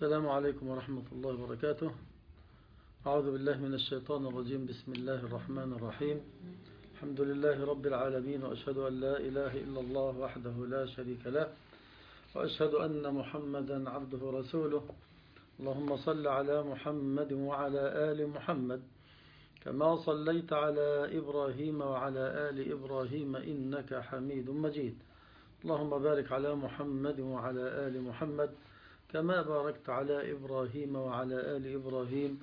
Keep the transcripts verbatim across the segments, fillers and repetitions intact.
السلام عليكم ورحمة الله وبركاته. أعوذ بالله من الشيطان الرجيم. بسم الله الرحمن الرحيم. الحمد لله رب العالمين، وأشهد أن لا إله إلا الله وحده لا شريك له، وأشهد أن محمدا عبده ورسوله. اللهم صل على محمد وعلى آل محمد كما صليت على إبراهيم وعلى آل إبراهيم إنك حميد مجيد. اللهم بارك على محمد وعلى آل محمد كما باركت على إبراهيم وعلى آل إبراهيم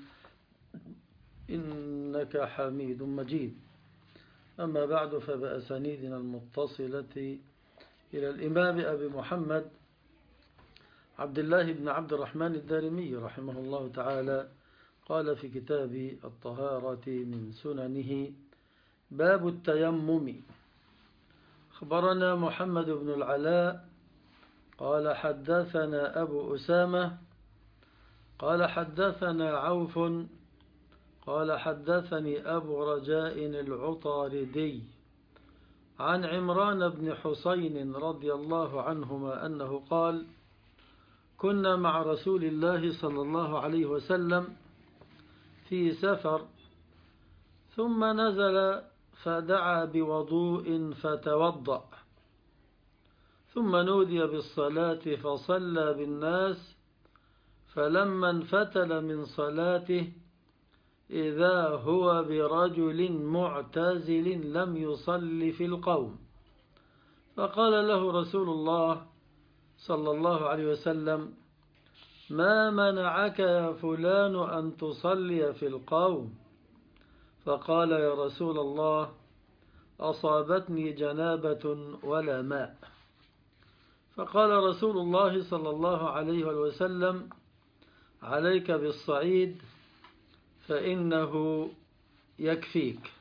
إنك حميد مجيد. أما بعد، فبأسانيدنا المتصلة إلى الإمام أبي محمد عبد الله بن عبد الرحمن الدارمي رحمه الله تعالى قال في كتاب الطهارة من سننه: باب التيمم. أخبرنا محمد بن العلاء قال حدثنا أبو أسامة قال حدثنا عوف قال حدثني أبو رجاء العطاردي عن عمران بن حسين رضي الله عنهما أنه قال: كنا مع رسول الله صلى الله عليه وسلم في سفر، ثم نزل فدعا بوضوء فتوضأ، ثم نودي بالصلاة فصلى بالناس، فلما انفتل من صلاته إذا هو برجل معتزل لم يصل في القوم، فقال له رسول الله صلى الله عليه وسلم: ما منعك يا فلان أن تصلي في القوم؟ فقال: يا رسول الله، أصابتني جنابة ولا ماء. فقال رسول الله صلى الله عليه وسلم: عليك بالصعيد فإنه يكفيك.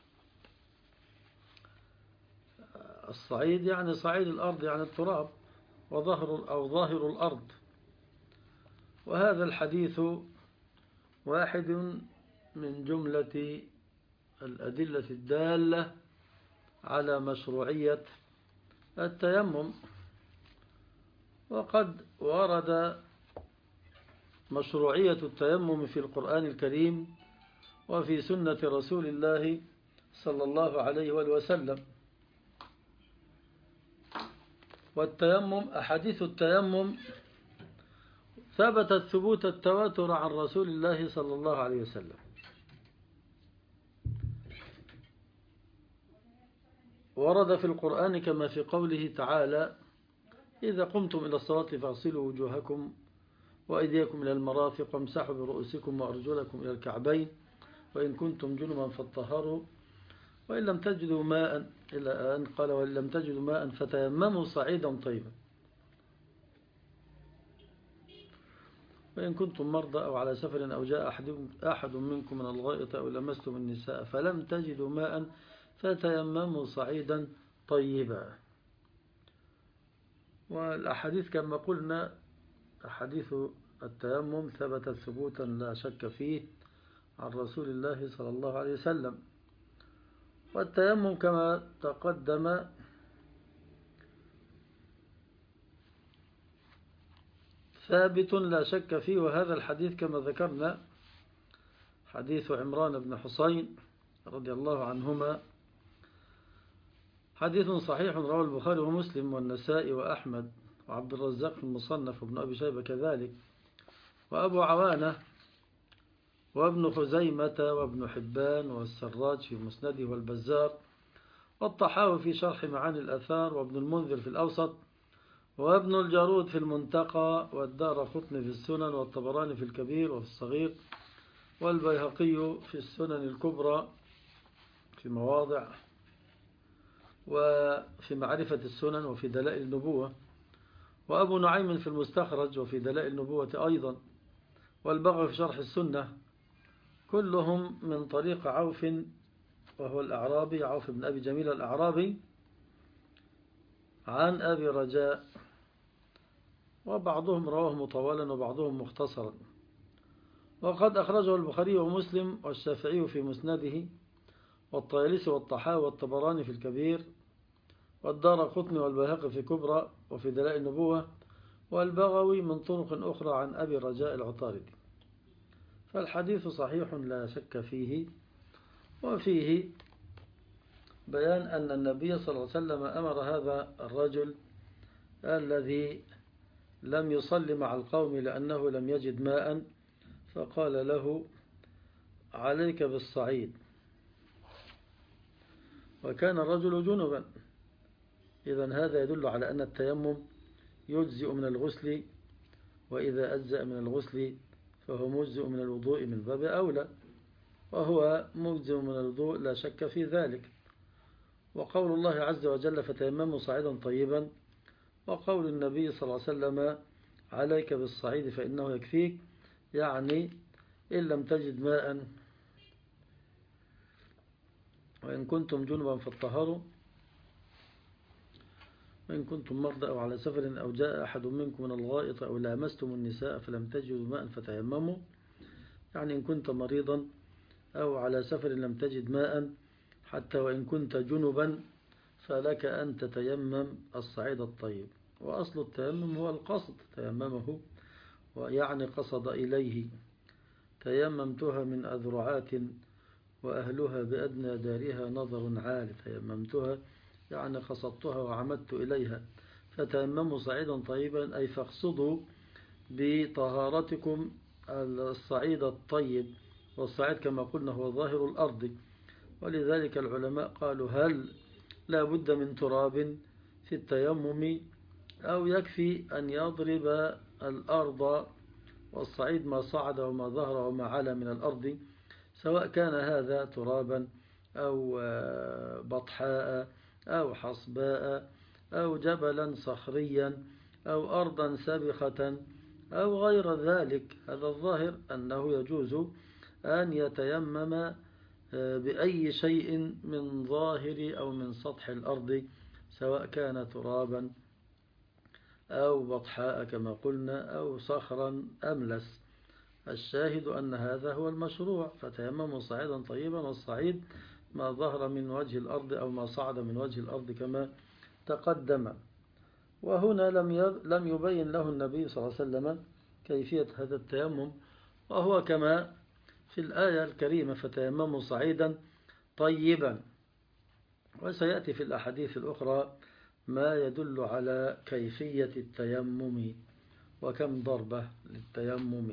الصعيد يعني صعيد الأرض، يعني التراب وظهر أو ظاهر الأرض. وهذا الحديث واحد من جملة الأدلة الدالة على مشروعية التيمم. وقد ورد مشروعية التيمم في القرآن الكريم وفي سنة رسول الله صلى الله عليه وسلم. والتيمم، أحاديث التيمم ثبتت ثبوت التواتر عن رسول الله صلى الله عليه وسلم. ورد في القرآن كما في قوله تعالى: إذا قمتم إلى الصلاة فاغسلوا وجوهكم وأيديكم إلى المرافق وامسحوا برؤوسكم وأرجلكم إلى الكعبين وإن كنتم جنبا فاطهروا وإن لم تجدوا ماء، إلى أن قال: وإن لم تجدوا ماء فتيمموا صعيدا طيبا وإن كنتم مرضى أو على سفر أو جاء أحد منكم من الغائط أو لمستم النساء فلم تجدوا ماء فتيمموا صعيدا طيبا. والأحاديث كما قلنا أحاديث التيمم ثبتت ثبوتا لا شك فيه عن رسول الله صلى الله عليه وسلم. والتيمم كما تقدم ثابت لا شك فيه. وهذا الحديث كما ذكرنا حديث عمران بن حسين رضي الله عنهما حديث صحيح رواه البخاري ومسلم والنسائي وأحمد وعبد الرزاق في المصنف وابن أبي شيبة كذلك وأبو عوانة وابن خزيمة وابن حبان والسراج في مسنده والبزار والطحاوي في شرح معاني الأثار وابن المنذر في الأوسط وابن الجارود في المنتقى والدارقطني في السنن والطبراني في الكبير وفي الصغير والبيهقي في السنن الكبرى في مواضع وفي معرفة السنن وفي دلائل النبوة وأبو نعيم في المستخرج وفي دلائل النبوة أيضا والبغوي في شرح السنة، كلهم من طريق عوف وهو الأعرابي عوف بن أبي جميل الأعرابي عن أبي رجاء، وبعضهم رواه مطولا وبعضهم مختصرا. وقد أخرجه البخاري ومسلم والشافعي في مسنده والطيالسي والطحاوي والطبراني في الكبير والدارقطني والبيهقي في كبرى وفي دلائل النبوة والبغوي من طرق أخرى عن أبي رجاء العطاردي. فالحديث صحيح لا شك فيه، وفيه بيان أن النبي صلى الله عليه وسلم أمر هذا الرجل الذي لم يصلي مع القوم لأنه لم يجد ماء، فقال له عليك بالصعيد، وكان الرجل جنبا. إذن هذا يدل على أن التيمم يجزئ من الغسل، وإذا أجزأ من الغسل فهو مجزئ من الوضوء من باب أولى، وهو مجزئ من الوضوء لا شك في ذلك. وقول الله عز وجل فتيمموا صعيدا طيبا، وقول النبي صلى الله عليه وسلم عليك بالصعيد فإنه يكفيك، يعني إن لم تجد ماء وإن كنتم جنبا فاطهروا، وإن كنتم مرضى أو على سفر أو جاء أحد منكم من الغائط أو لامستم النساء فلم تجدوا ماء فتيمموا، يعني إن كنت مريضا أو على سفر لم تجد ماء حتى وإن كنت جنبا فلك أن تتيمم الصعيد الطيب. وأصل التيمم هو القصد، تيممه ويعني قصد إليه. تيممتها من أذرعات وأهلها بأدنى دارها نظر عال، تيممتها يعني قصدتها وعمدت إليها. فتيمموا صعيدا طيبا أي فاقصدوا بطهارتكم الصعيد الطيب، والصعيد كما قلنا هو ظاهر الأرض. ولذلك العلماء قالوا هل لا بد من تراب في التيمم أو يكفي أن يضرب الأرض والصعيد ما صعد وما ظهر وما علا من الأرض، سواء كان هذا ترابا أو بطحاء أو حصباء أو جبلا صخريا أو أرضا سابخة أو غير ذلك. هذا الظاهر أنه يجوز أن يتيمم بأي شيء من ظاهر أو من سطح الأرض، سواء كان ترابا أو بطحاء كما قلنا أو صخرا أملس. الشاهد أن هذا هو المشروع، فتيمموا صعيدا طيبا، والصعيد ما ظهر من وجه الأرض أو ما صعد من وجه الأرض كما تقدم. وهنا لم يبين له النبي صلى الله عليه وسلم كيفية هذا التيمم، وهو كما في الآية الكريمة فتيمموا صعيدا طيبا. وسيأتي في الأحاديث الأخرى ما يدل على كيفية التيمم وكم ضربة للتيمم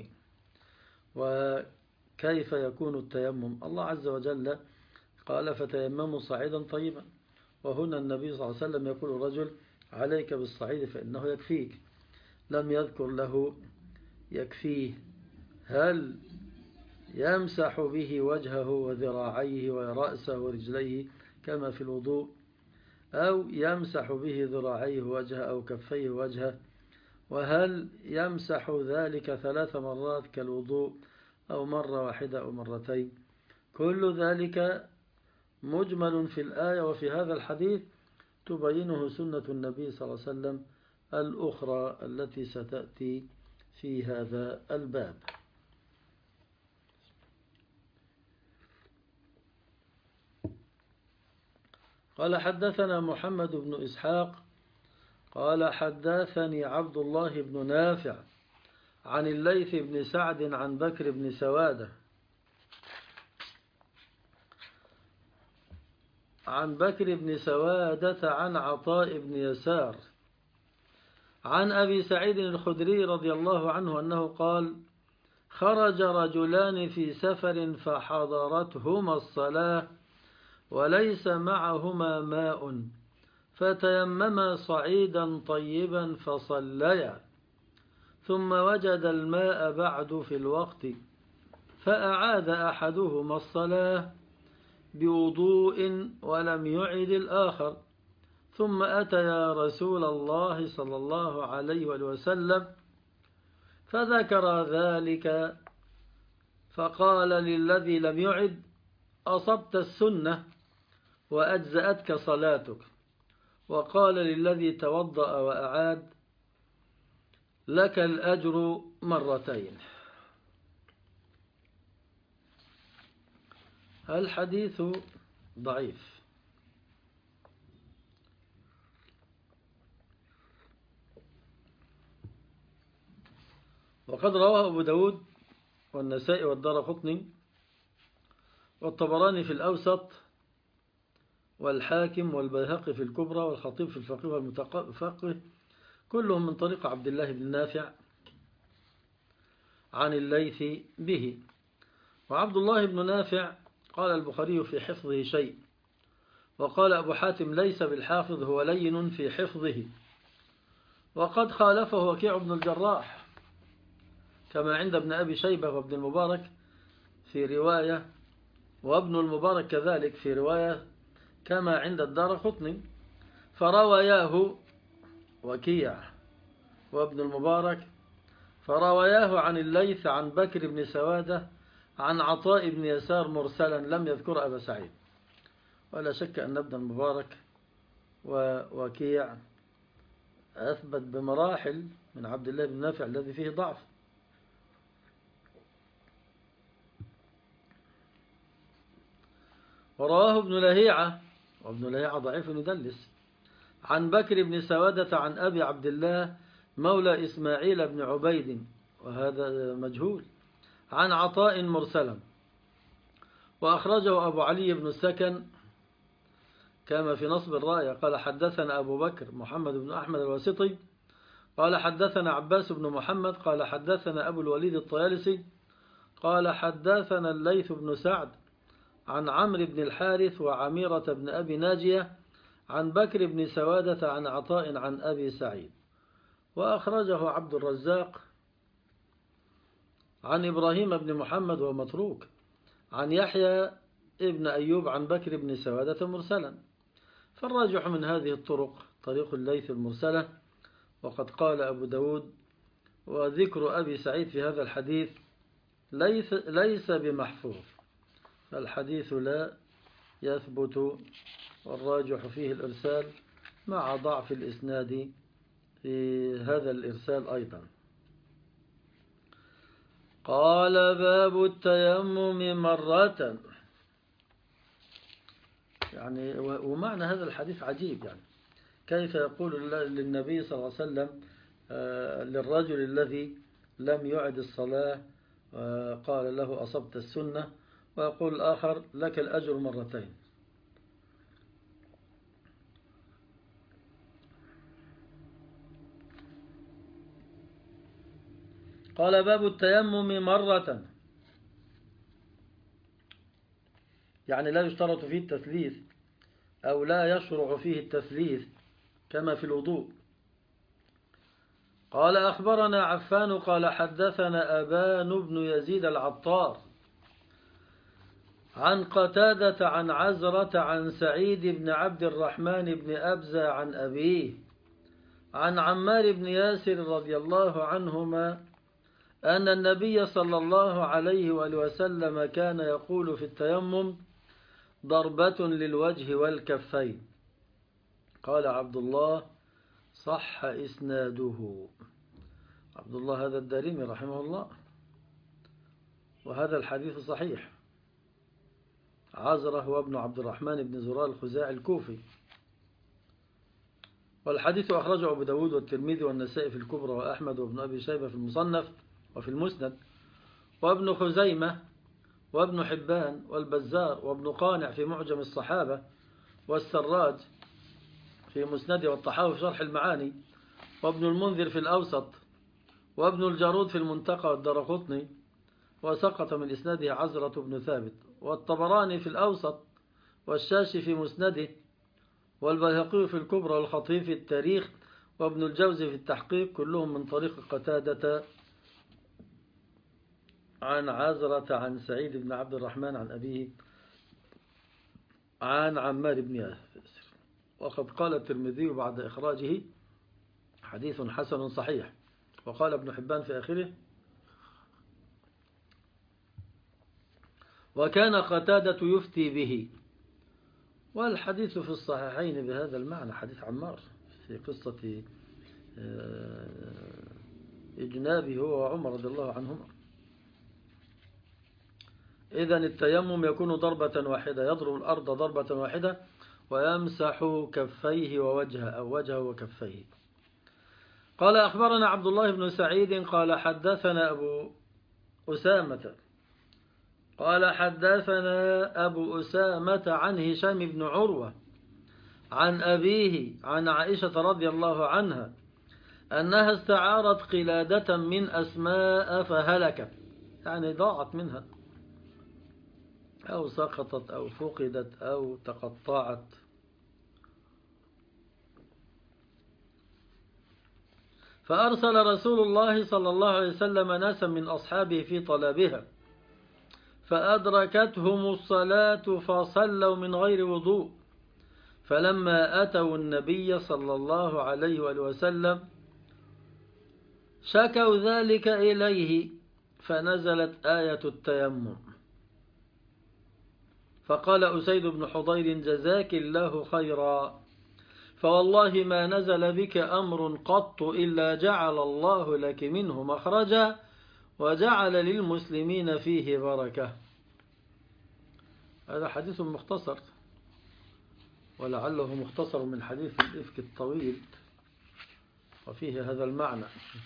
وكيف يكون التيمم. الله عز وجل قال فتيمموا صعيدا طيبا، وهنا النبي صلى الله عليه وسلم يقول الرجل عليك بالصعيد فإنه يكفيك، لم يذكر له يكفيه هل يمسح به وجهه وذراعيه ورأسه ورجليه كما في الوضوء، أو يمسح به ذراعيه وجهه أو كفيه وجهه، وهل يمسح ذلك ثلاث مرات كالوضوء أو مرة واحدة أو مرتين. كل ذلك مجمل في الآية وفي هذا الحديث تبينه سنة النبي صلى الله عليه وسلم الأخرى التي ستأتي في هذا الباب. قال حدثنا محمد بن إسحاق قال حدثني عبد الله بن نافع عن الليث بن سعد عن بكر بن سوادة عن بكر بن سوادة عن عطاء بن يسار عن أبي سعيد الخدري رضي الله عنه أنه قال خرج رجلان في سفر فحضرتهما الصلاة وليس معهما ماء فتيمما صعيدا طيبا فصليا، ثم وجد الماء بعد في الوقت فأعاد أحدهما الصلاة بوضوء ولم يعد الآخر، ثم أتيا رسول الله صلى الله عليه وسلم فذكر ذلك فقال للذي لم يعد أصبت السنة وأجزأتك صلاتك، وقال للذي توضأ وأعاد لك الأجر مرتين. الحديث ضعيف، وقد رواه أبو داود والنسائي والدارقطني والطبراني في الأوسط والحاكم والبيهقي في الكبرى والخطيب في الفقيه والمتفقه كلهم من طريق عبد الله بن نافع عن الليث به. وعبد الله بن نافع قال البخاري في حفظه شيء، وقال أبو حاتم ليس بالحافظ، هو لين في حفظه. وقد خالفه وكيع بن الجراح كما عند ابن أبي شيبة وابن المبارك في رواية، وابن المبارك كذلك في رواية كما عند الدارقطني، فرواياه وكيع وابن المبارك فرواياه عن الليث عن بكر بن سوادة عن عطاء بن يسار مرسلا لم يذكر أبا سعيد. ولا شك أن ابن المبارك ووكيع أثبت بمراحل من عبد الله بن نافع الذي فيه ضعف. ورواه ابن لهيعة، وابن لهيعة ضعيف يدلس، عن بكر بن سوادة عن أبي عبد الله مولى إسماعيل بن عبيد وهذا مجهول عن عطاء مرسلا. وأخرجه أبو علي بن السكن كما في نصب الراية قال حدثنا أبو بكر محمد بن أحمد الواسطي قال حدثنا عباس بن محمد قال حدثنا أبو الوليد الطيالسي قال حدثنا الليث بن سعد عن عمرو بن الحارث وعميرة بن أبي ناجية عن بكر بن سوادة عن عطاء عن أبي سعيد. وأخرجه عبد الرزاق عن إبراهيم بن محمد ومتروك عن يحيى ابن أيوب عن بكر بن سوادة مرسلا. فالراجح من هذه الطرق طريق الليث المرسلة. وقد قال أبو داود وذكر أبي سعيد في هذا الحديث ليس, ليس بمحفوظ، الحديث لا يثبت، والراجح فيه الإرسال مع ضعف الإسناد في هذا الإرسال أيضا. قال باب التيمم مرة، يعني ومعنى هذا الحديث عجيب، يعني كيف يقول للنبي صلى الله عليه وسلم للرجل الذي لم يعد الصلاة قال له أصبت السنة، ويقول الآخر لك الأجر مرتين. قال باب التيمم مرة، يعني لا يشترط فيه التثليث أو لا يشرع فيه التثليث كما في الوضوء. قال أخبرنا عفان قال حدثنا أبان بن يزيد العطار عن قتادة عن عزرة عن سعيد بن عبد الرحمن بن أبزة عن أبيه عن عمار بن ياسر رضي الله عنهما أن النبي صلى الله عليه وآله وسلم كان يقول في التيمم ضربة للوجه والكفين. قال عبد الله صح إسناده، عبد الله هذا الدارمي رحمه الله، وهذا الحديث صحيح. عزرة هو ابن عبد الرحمن بن زرار الخزاعي الكوفي. والحديث أخرجه أبو داود والترمذي والنسائي في الكبرى وأحمد وابن أبي شيبة في المصنف وفي المسند وابن خزيمة وابن حبان والبزار وابن قانع في معجم الصحابة والسراج في مسنده والطحاوي في شرح المعاني وابن المنذر في الأوسط وابن الجارود في المنتقى والدارقطني وسقط من إسناده عزرة بن ثابت والطبراني في الأوسط والشاشي في مسنده والبيهقي في الكبرى والخطيب في التاريخ وابن الجوزي في التحقيق كلهم من طريق قتادة عن عزرة عن سعيد بن عبد الرحمن عن أبيه عن عمار بن ياسر. وقد قال الترمذي بعد إخراجه حديث حسن صحيح. وقال ابن حبان في آخره وكان قتادة يفتي به. والحديث في الصحيحين بهذا المعنى حديث عمار في قصة إجنابه هو وعمر رضي الله عنهما. إذن التيمم يكون ضربة واحدة، يضرب الأرض ضربة واحدة ويمسح كفيه ووجهه أو وجهه وكفيه. قال أخبرنا عبد الله بن سعيد قال حدثنا أبو أسامة قال حدثنا أبو أسامة عن هشام بن عروة عن أبيه عن عائشة رضي الله عنها أنها استعارت قلادة من أسماء فهلكت، يعني ضاعت منها أو سقطت أو فقدت أو تقطعت. فأرسل رسول الله صلى الله عليه وسلم ناسا من أصحابه في طلبها فأدركتهم الصلاة فصلوا من غير وضوء، فلما أتوا النبي صلى الله عليه وآله وسلم شكوا ذلك إليه فنزلت آية التيمم، فقال أسيد بن حضير جزاك الله خيرا، فوالله ما نزل بك أمر قط إلا جعل الله لك منه مخرجا وجعل للمسلمين فيه بركة. هذا حديث مختصر، ولعله مختصر من حديث الإفك الطويل وفيه هذا المعنى.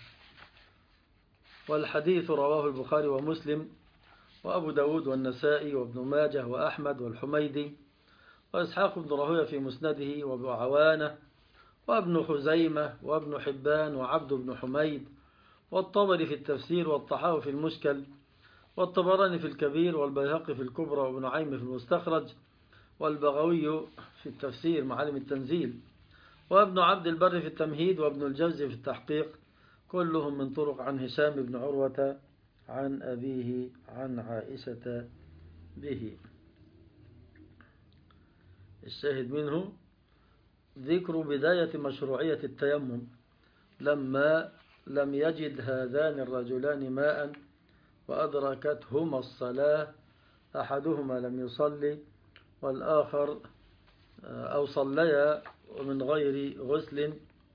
والحديث رواه البخاري ومسلم وأبو داود والنسائي وابن ماجه وأحمد والحميدي وإسحاق بن راهويه في مسنده وابو عوانة وابن خزيمة وابن حبان وعبد بن حميد والطبري في التفسير والطحاوي في المشكل والطبراني في الكبير والبيهقي في الكبرى وابن عيم في المستخرج والبغوي في التفسير معالم التنزيل وابن عبد البر في التمهيد وابن الجوزي في التحقيق، كلهم من طرق عن هشام بن عروة عن أبيه عن عائشة به. الشاهد منه ذكر بداية مشروعية التيمم لما لم يجد هذان الرجلان ماء وأدركتهما الصلاة، أحدهما لم يصلي والآخر أو صليا من غير غسل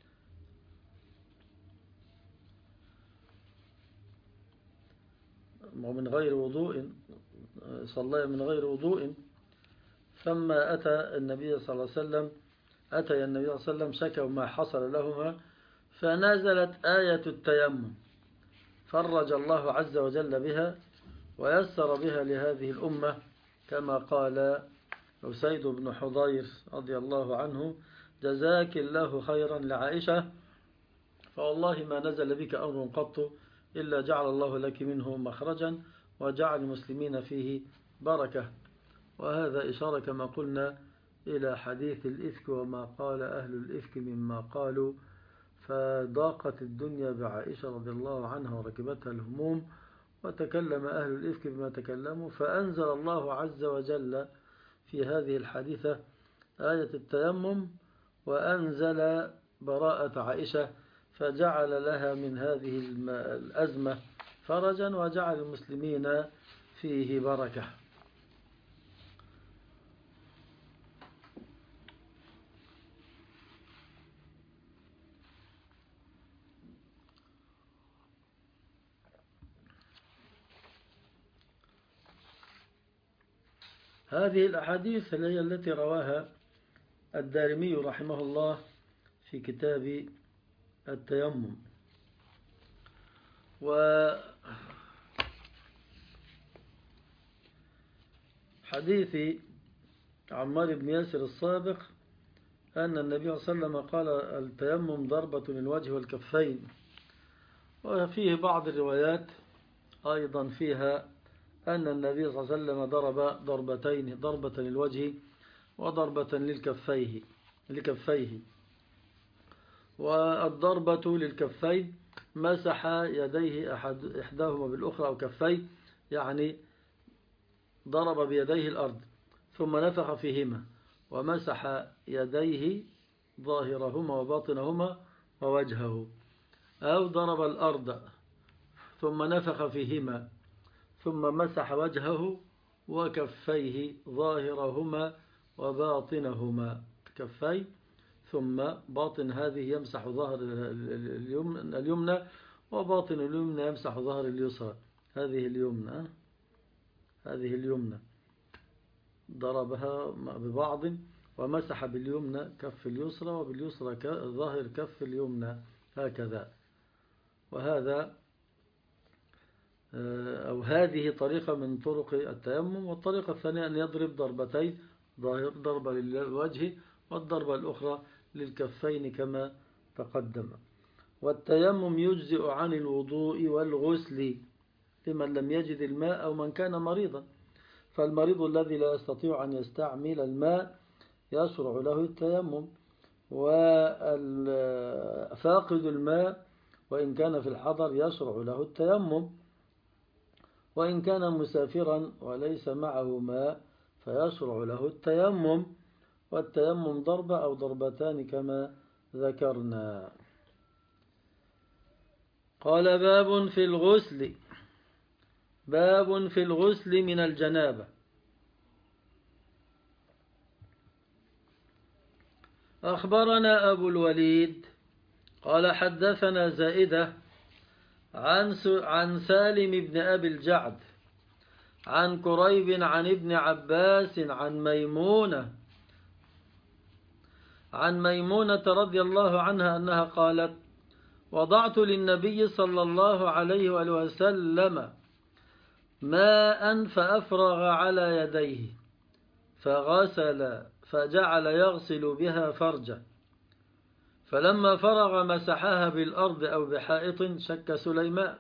ومن غير وضوء، صليا من غير وضوء، ثم أتى النبي صلى الله عليه وسلم أتى النبي صلى الله عليه وسلم شكوا ما حصل لهما فنزلت آية التيمم، فرج الله عز وجل بها ويسر بها لهذه الأمة، كما قال أسيد بن حضير رضي الله عنه جزاك الله خيرا لعائشة، فوالله ما نزل بك أمر قط إلا جعل الله لك منه مخرجا وجعل المسلمين فيه بركة. وهذا إشارة كما قلنا إلى حديث الإفك وما قال أهل الإفك مما قالوا، فضاقت الدنيا بعائشة رضي الله عنها وركبتها الهموم وتكلم أهل الإفك بما تكلموا، فأنزل الله عز وجل في هذه الحادثة آية التيمم وأنزل براءة عائشة فجعل لها من هذه الأزمة فرجا وجعل المسلمين فيه بركة. هذه الأحاديث هي التي رواها الدارمي رحمه الله في كتاب التيمم. وحديث عمار بن ياسر السابق أن النبي صلى الله عليه وسلم قال التيمم ضربة للوجه والكفين، وفيه بعض الروايات أيضا فيها أن النبي صلى الله عليه وسلم ضرب ضربتين، ضربة للوجه وضربة للكفيه لكفيه والضربة للكفين مسح يديه أحد إحداهما بالأخرى أو كفيه، يعني ضرب بيديه الأرض ثم نفخ فيهما ومسح يديه ظاهرهما وباطنهما ووجهه، أو ضرب الأرض ثم نفخ فيهما ثم مسح وجهه وكفيه ظاهرهما وباطنهما، كفيه ثم باطن هذه يمسح ظهر اليمنى وباطن اليمنى يمسح ظهر اليسرى، هذه اليمنى هذه اليمنى ضربها ببعض ومسح باليمنى كف اليسرى وباليسرى ظاهر كف اليمنى، هكذا. وهذا أو هذه طريقة من طرق التيمم. والطريقة الثانية أن يضرب ضربتين، ضربة للوجه والضربة الأخرى للكفين كما تقدم. والتيمم يجزئ عن الوضوء والغسل لمن لم يجد الماء أو من كان مريضا. فالمريض الذي لا يستطيع أن يستعمل الماء يشرع له التيمم، وفاقد الماء وإن كان في الحضر يشرع له التيمم، وإن كان مسافرا وليس معه ماء فيشرع له التيمم. والتيمم ضربة أو ضربتان كما ذكرنا. قال باب في الغسل، باب في الغسل من الجنابة. أخبرنا أبو الوليد قال حدثنا زائدة عن عن سالم بن أبي الجعد عن كريب عن ابن عباس عن ميمونة عن ميمونة رضي الله عنها أنها قالت: وضعت للنبي صلى الله عليه وآله وسلم ماء فأفرغ على يديه فغسل فجعل يغسل بها فرجه، فلما فرغ مسحها بالأرض أو بحائط شك سليمان،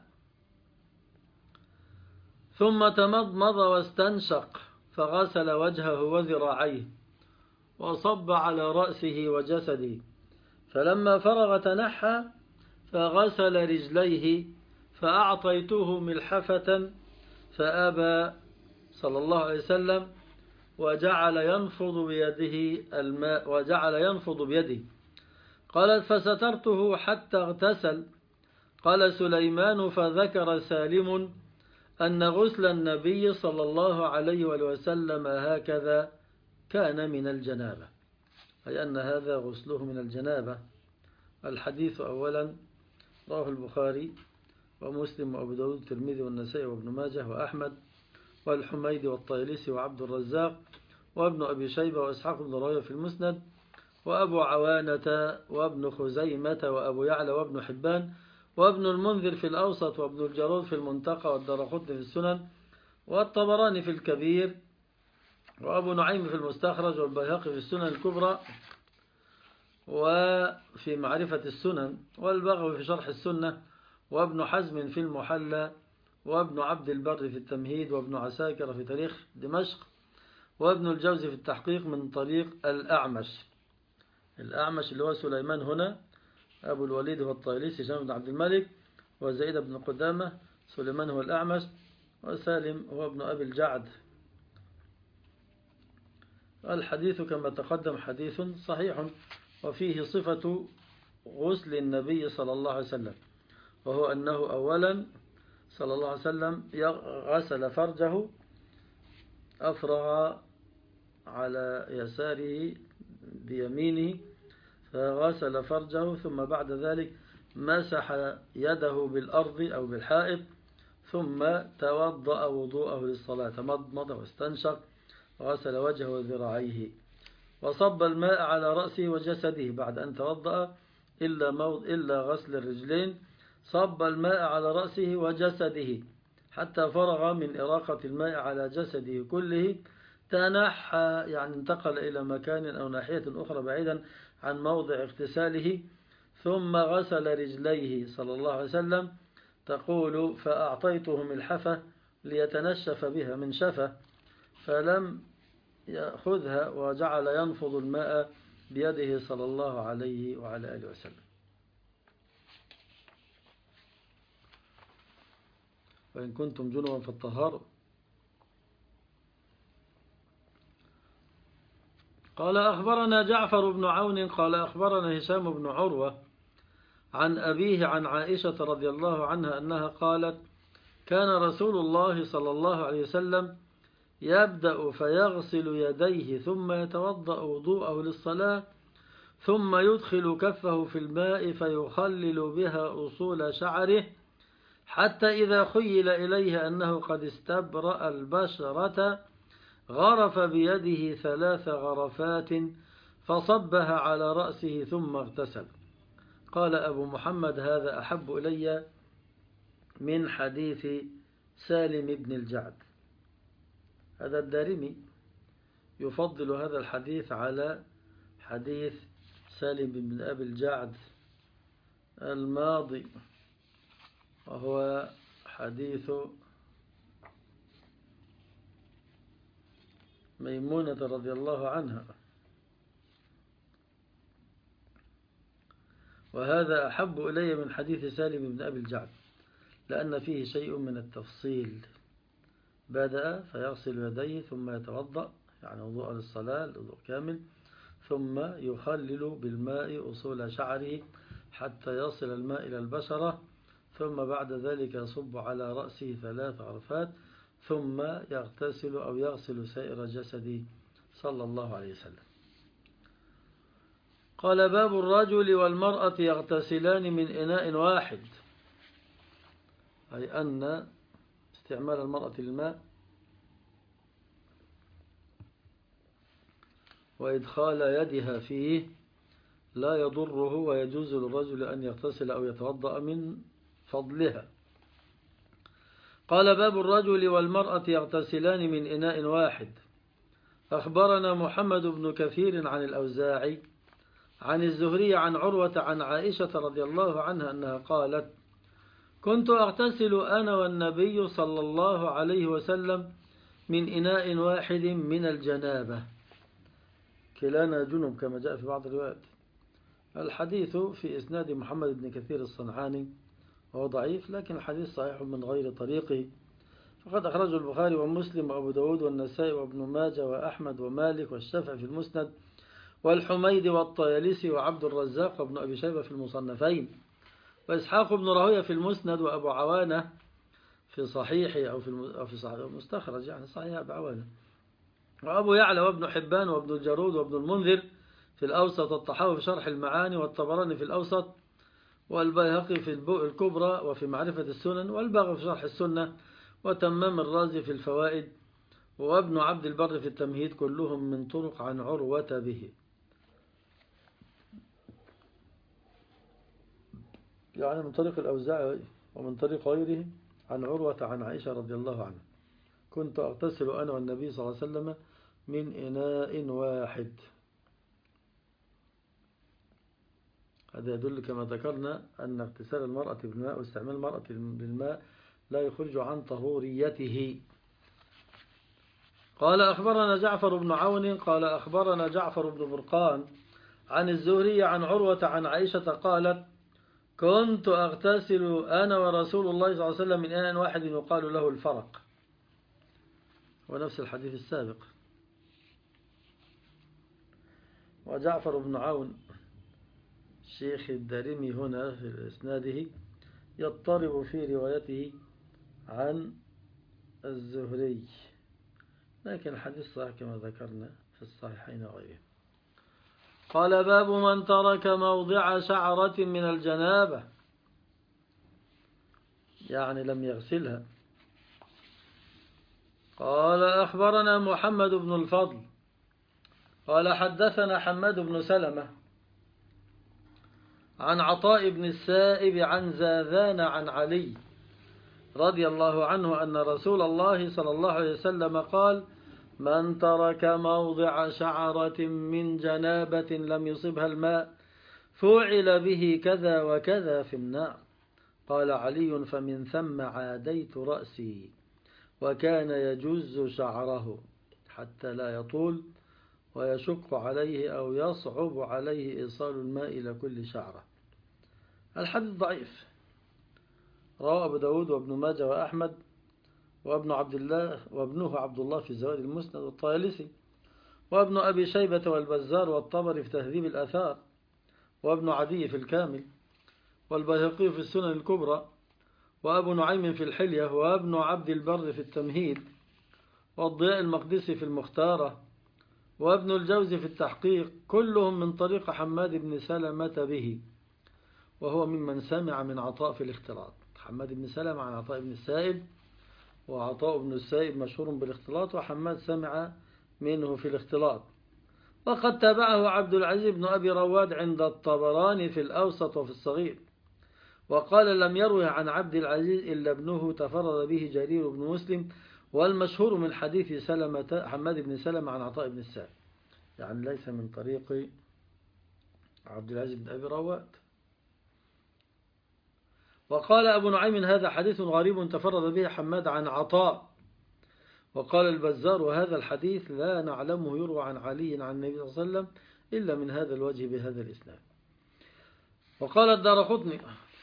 ثم تمضمض واستنشق فغسل وجهه وذراعيه وصب على رأسه وجسده، فلما فرغ تنحى فغسل رجليه فأعطيته ملحفة فأبى صلى الله عليه وسلم وجعل ينفض بيده الماء وجعل ينفض بيده. قالت: فسترته حتى اغتسل. قال سليمان: فذكر سالم أن غسل النبي صلى الله عليه وسلم هكذا كان من الجنابة، أي أن هذا غسله من الجنابة. الحديث أولا رواه البخاري ومسلم وأبو داود والترمذي والنسائي وابن ماجه وأحمد والحميدي والطيلسي وعبد الرزاق وابن أبي شيبة وإسحاق بن راهويه في المسند وأبو عوانة وابن خزيمة وأبو يعلى وابن حبان وابن المنذر في الأوسط وابن الجارود في المنتقى والدارقطني في السنن والطبراني في الكبير وأبو نعيم في المستخرج والبيهقي في السنن الكبرى وفي معرفة السنن والبغوي في شرح السنة وابن حزم في المحلى وابن عبد البر في التمهيد وابن عساكر في تاريخ دمشق وابن الجوزي في التحقيق من طريق الأعمش. الأعمش اللي هو سليمان هنا، أبو الوليد هو الطيلسي هشام بن عبد الملك، وزيد بن قدامة. سليمان هو الأعمش، وسالم هو ابن أبي الجعد. الحديث كما تقدم حديث صحيح، وفيه صفة غسل النبي صلى الله عليه وسلم، وهو أنه أولا صلى الله عليه وسلم غسل فرجه، أفرغ على يساره بيمينه فغسل فرجه، ثم بعد ذلك مسح يده بالأرض أو بالحائط، ثم توضأ وضوءه للصلاة، مضمض واستنشق وغسل وجهه وذراعيه وصب الماء على رأسه وجسده بعد أن توضأ إلا, موض إلا غسل الرجلين، صب الماء على رأسه وجسده حتى فرغ من إراقة الماء على جسده كله، تنحى يعني انتقل إلى مكان أو ناحية أخرى بعيدا عن موضع اغتساله، ثم غسل رجليه صلى الله عليه وسلم. تقول: فأعطيته ملحفة ليتنشف بها من شفة، فلم يأخذها وجعل ينفض الماء بيده صلى الله عليه وعلى آله وسلم. وإن كنتم جنبا فالطهاروا. قال: أخبرنا جعفر بن عون قال أخبرنا هشام بن عروة عن أبيه عن عائشة رضي الله عنها أنها قالت: كان رسول الله صلى الله عليه وسلم يبدأ فيغسل يديه ثم يتوضأ وضوءه للصلاة، ثم يدخل كفه في الماء فيخلل بها أصول شعره، حتى إذا خيل إليه أنه قد استبرأ البشرة غرف بيده ثلاث غرفات فصبها على رأسه ثم اغتسل. قال أبو محمد هذا أحب إلي من حديث سالم بن الجعد. هذا الدارمي يفضل هذا الحديث على حديث سالم بن أبي الجعد الماضي، وهو حديث ميمونة رضي الله عنها. وهذا أحب إلي من حديث سالم بن أبي الجعد لأن فيه شيء من التفصيل. بدأ فيغسل يديه ثم يتوضأ، يعني وضوء للصلاة الوضوء كامل، ثم يخلل بالماء أصول شعره حتى يصل الماء إلى البشرة، ثم بعد ذلك يصب على رأسه ثلاث غرفات، ثم يغتسل أو يغسل سائر جسده صلى الله عليه وسلم. قال باب الرجل والمرأة يغتسلان من إناء واحد، أي أن استعمال المرأة للماء وإدخال يدها فيه لا يضره، ويجوز للرجل أن يغتسل أو يتوضأ من فضلها. قال باب الرجل والمرأة يغتسلان من إناء واحد. أخبرنا محمد بن كثير عن الأوزاعي عن الزهري عن عروة عن عائشة رضي الله عنها أنها قالت: كنت أغتسل أنا والنبي صلى الله عليه وسلم من إناء واحد من الجنابة، كلانا جنب كما جاء في بعض الروايات. الحديث في إسناد محمد بن كثير الصنعاني وهو ضعيف، لكن الحديث صحيح من غير طريقه، فقد أخرجه البخاري ومسلم وأبو داود والنسائي وابن ماجه وأحمد ومالك والشافعي في المسند والحميدي والطيالسي وعبد الرزاق وابن أبي شيبة في المصنفين، وإسحاق بن راهويه في المسند، وأبو عوانة في صحيحه أو في أو في صحيح المستخرج، يعني صحيح أبو عوانة، وأبو يعلى وابن حبان وابن الجارود وابن المنذر في الأوسط، والطحاوي في شرح المعاني، والطبراني في الأوسط، والبيهقي في الكبرى وفي معرفة السنن، والباغي في شرح السنة، وتمام الرازي في الفوائد، وابن عبد البر في التمهيد، كلهم من طرق عن عروة به، يعني من طريق الأوزاعي ومن طريق غيره عن عروة عن عائشة رضي الله عنها: كنت أغتسل أنا والنبي صلى الله عليه وسلم من إناء واحد. هذا يدل كما ذكرنا أن اغتسال المرأة بالماء واستعمال المرأة بالماء لا يخرج عن طهوريته. قال أخبرنا جعفر بن عون قال أخبرنا جعفر بن برقان عن الزهري عن عروة عن عائشة قالت: كنت أغتسل أنا ورسول الله صلى الله عليه وسلم من إناء واحد يقال له الفرق، ونفس الحديث السابق. وجعفر بن عون شيخ الدارمي هنا في إسناده يضطرب في روايته عن الزهري، لكن الحديث صحيح كما ذكرنا في الصحيحين وغيره. قال باب من ترك موضع شعرة من الجنابة، يعني لم يغسلها. قال أخبرنا محمد بن الفضل قال حدثنا حماد بن سلمة عن عطاء بن السائب عن زاذان عن علي رضي الله عنه أن رسول الله صلى الله عليه وسلم قال: من ترك موضع شعرة من جنابة لم يصبها الماء فعل به كذا وكذا في النار. قال علي: فمن ثم عاديت رأسي، وكان يجز شعره حتى لا يطول ويشق عليه أو يصعب عليه إيصال الماء إلى كل شعرة. الحديث ضعيف، رواه أبو داود وابن ماجه وأحمد وابن عبد الله وابنه عبد الله في زوائد المسند والطيالسي، وابن أبي شيبة والبزار والطبري في تهذيب الآثار، وابن عدي في الكامل، والبيهقي في السنن الكبرى، وأبو نعيم في الحلية، وابن عبد البر في التمهيد، والضياء المقدسي في المختارة، وابن الجوزي في التحقيق، كلهم من طريق حماد بن سلمة به، وهو ممن سمع من عطاء في الاختلاط. حماد بن سلمة عن عطاء بن السائب، وعطاء بن السائب مشهور بالاختلاط، وحماد سمع منه في الاختلاط. وقد تابعه عبد العزيز بن أبي رواد عند الطبراني في الأوسط وفي الصغير، وقال لم يروه عن عبد العزيز إلا ابنه تفرد به جرير بن مسلم، والمشهور من حديث سلمة حماد بن سلمة عن عطاء بن السائب، يعني ليس من طريق عبد العزيز بن أبي رواد. وقال أبو نعيم هذا حديث غريب تفرد به حماد عن عطاء. وقال البزار وهذا الحديث لا نعلمه يروى عن علي عن النبي صلى الله عليه وسلم إلا من هذا الوجه بهذا الإسناد. وقال الدارقطني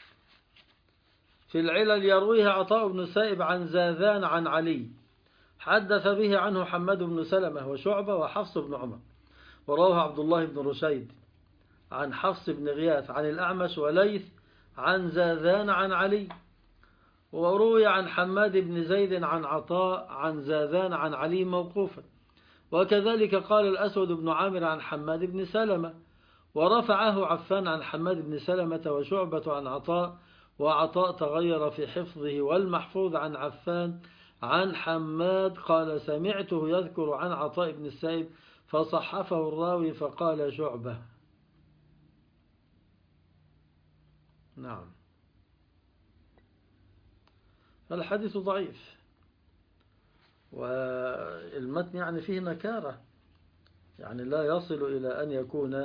في العلل يرويه عطاء بن السائب عن زاذان عن علي، حدث به عنه حماد بن سلمة وشعبة وحفص بن عمر، ورواه عبد الله بن رشيد عن حفص بن غياث عن الأعمش وليث عن زاذان عن علي، وروي عن حماد بن زيد عن عطاء عن زاذان عن علي موقوفا. وكذلك قال الأسود بن عامر عن حماد بن سلمة، ورفعه عفان عن حماد بن سلمة وشعبة عن عطاء، وعطاء تغير في حفظه، والمحفوظ عن عفان عن حماد قال سمعته يذكر عن عطاء بن السائب فصحفه الراوي فقال شعبة. نعم، الحديث ضعيف، والمتن يعني فيه نكارة، يعني لا يصل إلى أن يكون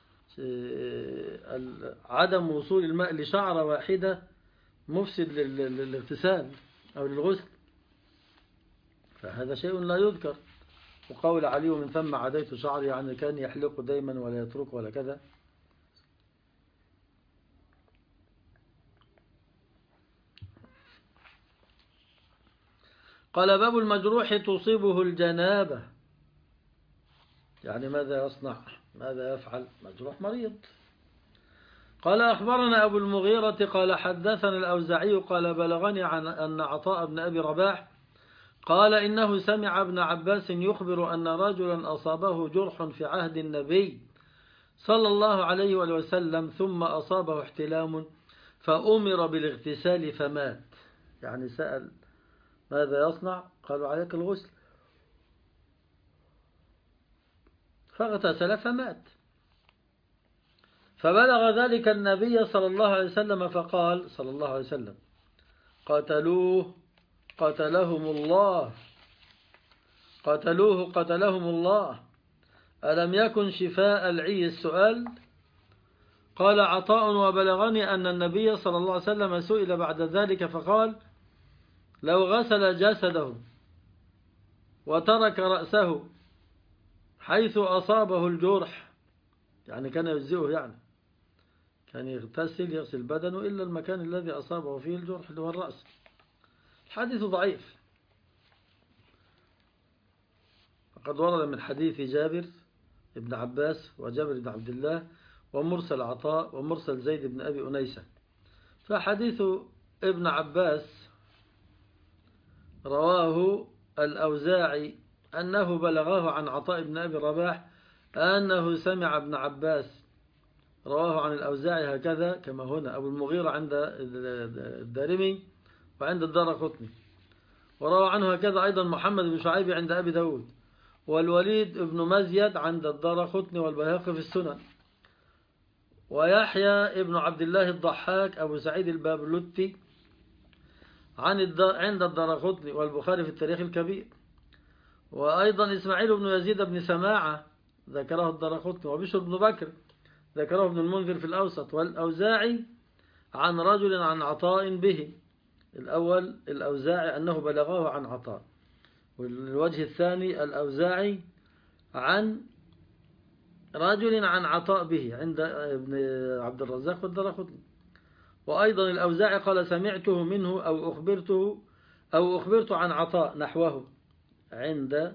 عدم وصول الماء لشعرة واحدة مفسد للاغتسال أو للغسل، فهذا شيء لا يذكر. وقول علي ومن ثم عديت شعري، يعني كان يحلق دايما ولا يترك ولا كذا. قال باب المجروح تصيبه الجنابة، يعني ماذا يصنع، ماذا يفعل؟ مجروح مريض. قال أخبرنا أبو المغيرة قال حدثنا الأوزاعي قال بلغني عن أن عطاء بن أبي رباح قال إنه سمع ابن عباس يخبر أن رجلا أصابه جرح في عهد النبي صلى الله عليه وسلم ثم أصابه احتلام فأمر بالاغتسال فمات. يعني سأل ماذا يصنع؟ قالوا عليك الغسل، فاغتسل فمات. فبلغ ذلك النبي صلى الله عليه وسلم فقال صلى الله عليه وسلم قتلوه قتلهم الله قتلوه قتلهم الله ألم يكن شفاء العي السؤال؟ قال عطاء وبلغني أن النبي صلى الله عليه وسلم سئل بعد ذلك فقال لو غسل جسده وترك رأسه حيث أصابه الجرح، يعني كان يجزئه، يعني كان يغتسل يغسل بدنه إلا المكان الذي أصابه فيه الجرح اللي هو الرأس. الحديث ضعيف، فقد ورد من حديث جابر ابن عباس وجابر بن عبد الله ومرسل عطاء ومرسل زيد بن أبي أنيسة. فحديث ابن عباس رواه الأوزاعي أنه بلغه عن عطاء بن أبي رباح أنه سمع ابن عباس، رواه عن الأوزاعي هكذا كما هنا أبو المغيرة عند الدارمي وعند الدارقطني، وروى عنه هكذا أيضا محمد بن شعيب عند أبي داود، والوليد بن مزيد عند الدارقطني والبيهقي في السنن، ويحيى ابن عبد الله الضحاك أبو سعيد البابلوتي عن عند الدارقطني والبخاري في التاريخ الكبير، وأيضا إسماعيل بن يزيد بن سماعة ذكره الدارقطني، وبشر بن بكر ذكره ابن المنذر في الأوسط، والأوزاعي عن رجل عن عطاء به. الأول الأوزاعي أنه بلغه عن عطاء، والوجه الثاني الأوزاعي عن رجل عن عطاء به عند ابن عبد الرزاق والدارقطني. وأيضا الأوزاعي قال سمعته منه أو أخبرته أو أخبرت عن عطاء نحوه عند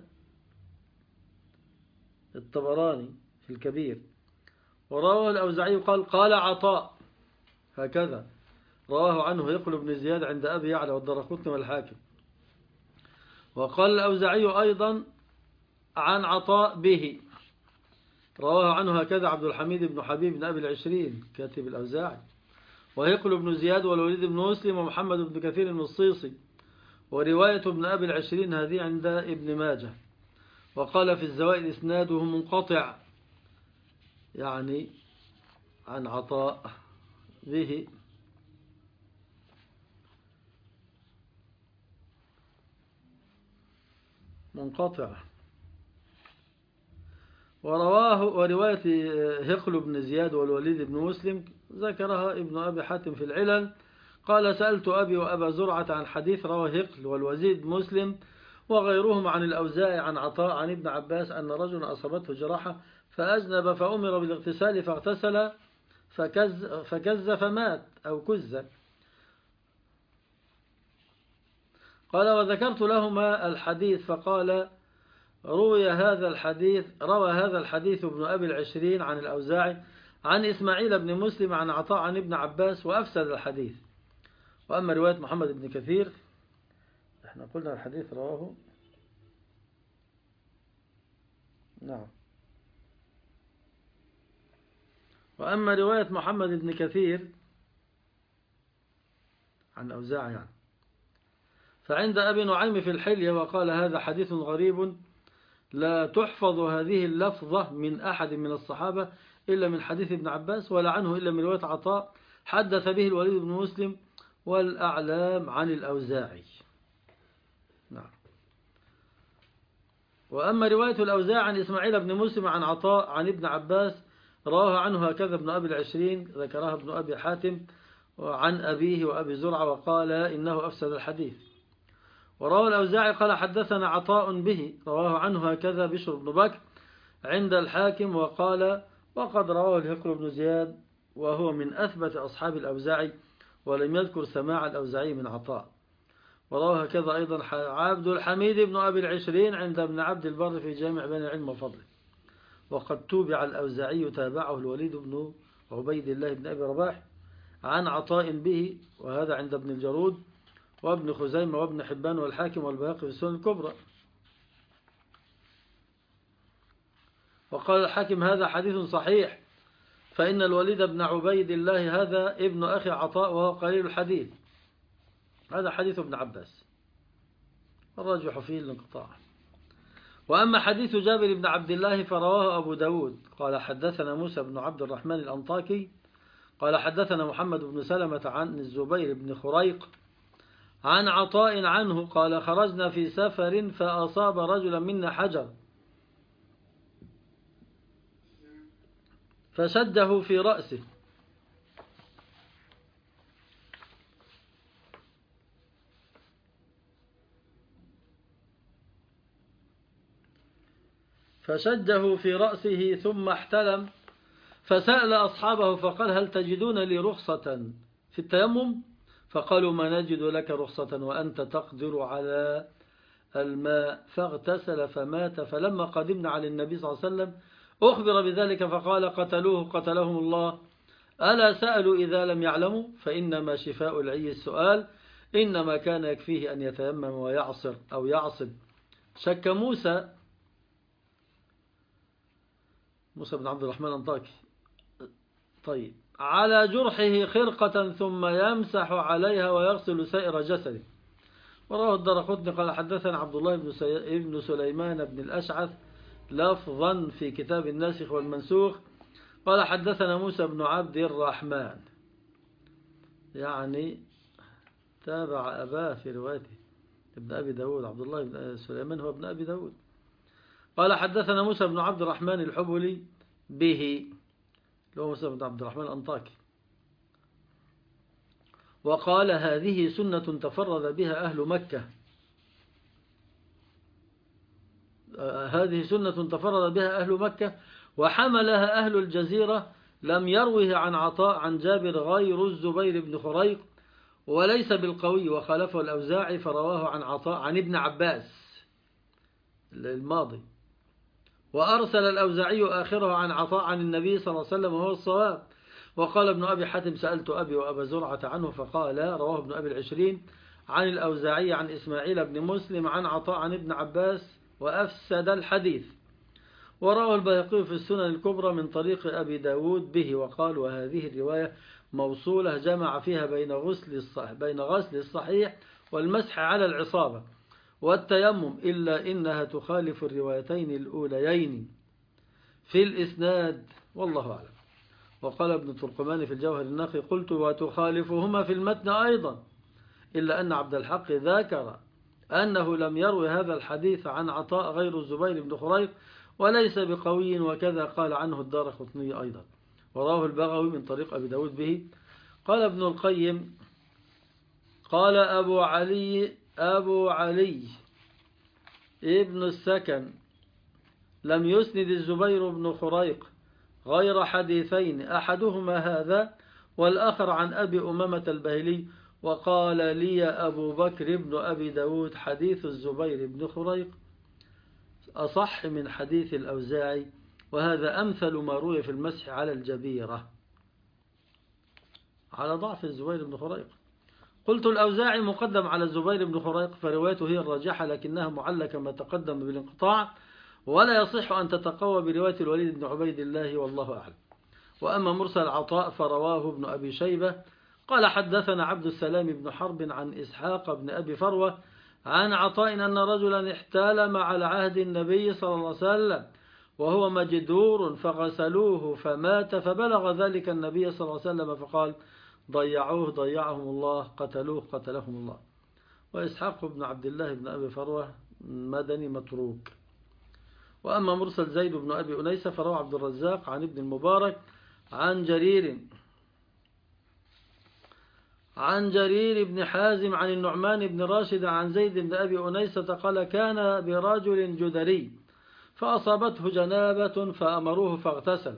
الطبراني في الكبير. ورواه الأوزاعي قال قال عطاء هكذا، رواه عنه يقل بن زياد عند أبي يعلى والدارقطني والحاكم. وقال الأوزاعي أيضا عن عطاء به، رواه عنه هكذا عبد الحميد بن حبيب بن أبي العشرين كاتب الأوزاعي، ويقل بن زياد والوليد بن مسلم ومحمد بن كثير النصيصي، ورواية ابن أبي العشرين هذه عند ابن ماجه. وقال في الزوائد إسناده منقطع يعني عن عطاء به منقطع. ورواه ورواية هقل بن زياد والوليد بن مسلم ذكرها ابن أبي حاتم في العلل. قال سألت أبي وأبا زرعة عن حديث رواه هقل والوزيد بن مسلم وغيرهم عن الأوزاعي عن عطاء عن ابن عباس أن رجلا أصابته جراحة فأذنب فأمر بالاغتسال فاغتسل فكز, فكز فمات أو كز. قال وذكرت لهما الحديث فقال روي هذا الحديث روى هذا الحديث ابن أبي العشرين عن الأوزاعي عن إسماعيل بن مسلم عن عطاء عن ابن عباس وأفسد الحديث. وأما رواية محمد بن كثير احنا قلنا الحديث رواه نعم. وأما رواية محمد بن كثير عن أوزاعي يعني فعند أبي نعيم في الحلية وقال هذا حديث غريب لا تحفظ هذه اللفظة من أحد من الصحابة إلا من حديث ابن عباس ولا عنه إلا من رواية عطاء حدث به الوليد بن مسلم والأعلام عن الأوزاعي. نعم. وأما رواية الأوزاعي عن إسماعيل بن مسلم عن عطاء عن ابن عباس رواه عنه هكذا ابن أبي العشرين ذكرها ابن أبي حاتم عن أبيه وأبي زرعة وقال إنه أفسد الحديث. وروى الأوزاعي قال حدثنا عطاء به رواه عنه هكذا بشر بن بكر عند الحاكم وقال وقد رواه الهقل بن زياد وهو من أثبت أصحاب الأوزاعي ولم يذكر سماع الأوزاعي من عطاء. ورواه هكذا أيضا عبد الحميد بن أبي العشرين عند ابن عبد البر في جامع بين العلم وفضله. وقد توبع الأوزاعي تابعه الوليد بن عبيد الله بن أبي رباح عن عطاء به وهذا عند ابن الجرود وابن خزيمة وابن حبان والحاكم والبيهقي في السنن الكبرى. وقال الحاكم هذا حديث صحيح فإن الوليد بن عبيد الله هذا ابن أخي عطاء وهو قليل الحديث. هذا حديث ابن عباس الراجح فيه الانقطاع. وأما حديث جابر بن عبد الله فرواه أبو داود قال حدثنا موسى بن عبد الرحمن الأنطاكي قال حدثنا محمد بن سلمة عن الزبير بن خريق عن عطاء عنه قال خرجنا في سفر فأصاب رجلا منا حجر فشده في رأسه فشده في رأسه ثم احتلم فسأل أصحابه فقال هل تجدون لي رخصة في التيمم؟ فقالوا ما نجد لك رخصة وأنت تقدر على الماء فاغتسل فمات. فلما قدمنا على النبي صلى الله عليه وسلم أخبر بذلك فقال قتلوه قتلهم الله ألا سألوا إذا لم يعلموا فإنما شفاء العي السؤال إنما كان يكفيه أن يتيمم ويعصر أو يعصب. شك موسى موسى بن عبد الرحمن الأنطاكي طيب على جرحه خرقة ثم يمسح عليها ويغسل سائر جسده. ورواه الدرقطني قال حدثنا عبد الله بن سليمان بن الأشعث لفظا في كتاب الناسخ والمنسوخ قال حدثنا موسى بن عبد الرحمن يعني تابع أباه في روايته ابن أبي داود. عبد الله بن سليمان هو ابن أبي داود. قال حدثنا موسى بن عبد الرحمن الحبلي به هو موسى بن عبد الرحمن الأنطاكي وقال هذه سنة تفرد بها أهل مكة هذه سنة تفرد بها أهل مكة وحملها أهل الجزيرة لم يروه عن عطاء عن جابر غير الزبير بن خريق وليس بالقوي وخالفه الأوزاعي فرواه عن عطاء عن ابن عباس الماضي. وأرسل الأوزاعي آخره عن عطاء عن النبي صلى الله عليه وسلم وهو الصواب. وقال ابن أبي حاتم سألت أبي وأبا زرعة عنه فقال رواه ابن أبي العشرين عن الأوزاعي عن إسماعيل بن مسلم عن عطاء عن ابن عباس وأفسد الحديث. ورواه البيهقي في السنن الكبرى من طريق أبي داود به وقال وهذه الرواية موصولة جمع فيها بين غسل الصحيح, بين غسل الصحيح والمسح على العصابة والتيمم إلا إنها تخالف الروايتين الأوليين في الإسناد والله أعلم. وقال ابن تركمان في الجوهر النقي: قلت وتخالفهما في المتن أيضا، إلا أن عبد الحق ذكر أنه لم يروي هذا الحديث عن عطاء غير الزبير بن خريق وليس بقوي، وكذا قال عنه الدارقطني أيضا، وراه البغوي من طريق أبي داود به. قال ابن القيم: قال أبو علي أبو علي ابن السكن: لم يسند الزبير بن خريق غير حديثين، أحدهما هذا والآخر عن أبي أمامة الباهلي. وقال لي أبو بكر بن أبي داود: حديث الزبير بن خريق أصح من حديث الأوزاعي، وهذا أمثل ما روي في المسح على الجبيرة، على ضعف الزبير بن خريق. قلت: الأوزاعي مقدم على الزبير بن خريق، فروايته هي الراجحة، لكنها معلة كما تقدم بالانقطاع، ولا يصح أن تتقوى برواية الوليد بن عبيد الله، والله أعلم. وأما مرسل عطاء فرواه ابن أبي شيبة قال: حدثنا عبد السلام بن حرب عن إسحاق بن أبي فروة عن عطاء أن رجلا احتلم على عهد النبي صلى الله عليه وسلم وهو مجدور فغسلوه فمات، فبلغ ذلك النبي صلى الله عليه وسلم فقال: ضيعوه ضيعهم الله، قتلوه قتلهم الله. وإسحاق بن عبد الله بن أبي فروة مدني متروك. وأما مرسل زيد بن أبي أنيس فروى عبد الرزاق عن ابن المبارك عن جرير عن جرير بن حازم عن النعمان بن راشد عن زيد بن أبي أنيسة قال: كان برجل جدري فأصابته جنابة فأمروه فاغتسل،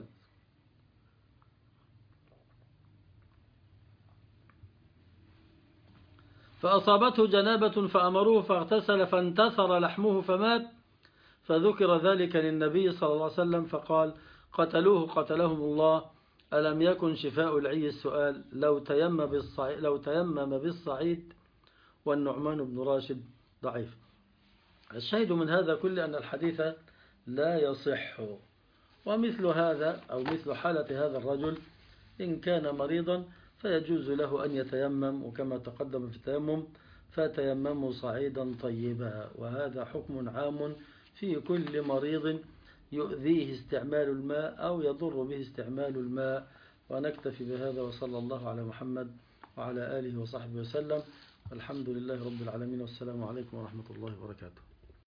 فأصابته جنابة فأمروه فاغتسل فانتثر لحمه فمات، فذكر ذلك للنبي صلى الله عليه وسلم فقال: قتلوه قتلهم الله. ألم يكن شفاء العي السؤال لو تيمم بالصعيد, لو تيمم بالصعيد والنعمان بن راشد ضعيف. الشاهد من هذا كله أن الحديث لا يصح. ومثل هذا أو مثل حالة هذا الرجل إن كان مريضا فيجوز له أن يتيمم، وكما تقدم في التيمم: فتيمموا صعيدا طيبا. وهذا حكم عام في كل مريض يؤذيه استعمال الماء أو يضر به استعمال الماء. ونكتفي بهذا، وصلى الله على محمد وعلى آله وصحبه وسلم. الحمد لله رب العالمين، والسلام عليكم ورحمة الله وبركاته.